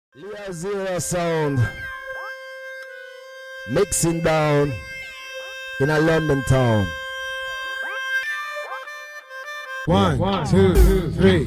Leo Zero sound mixing down in a London town. One, two, three.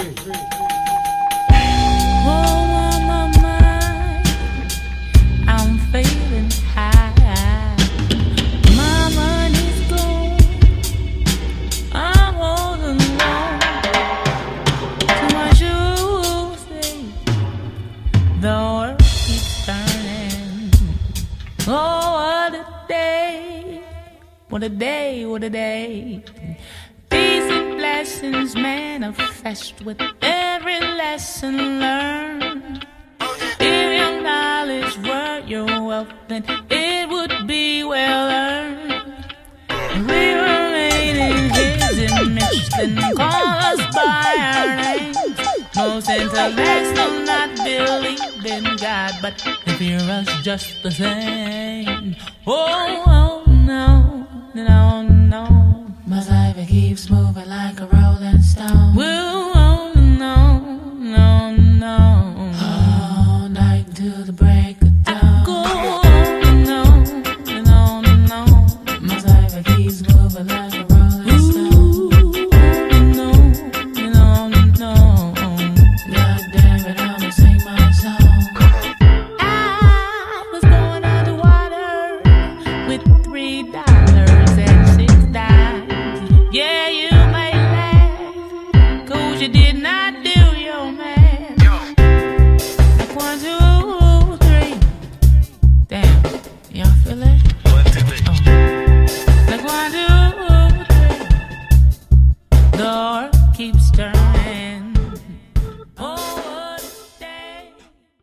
Oh, on my mind, I'm feeling high. My money's gone, I'm holding on to my shoes. The world keeps turning. Oh, what a day! What a day! What a day! Peace and blessings manifest with every lesson learned. If your knowledge were your wealth, then it would be well earned. We remain in His image, then call us by our names. Most intellects do not believe in God, but they fear us just the same. Oh, no, no, no. My life, it keeps moving like a rolling stone.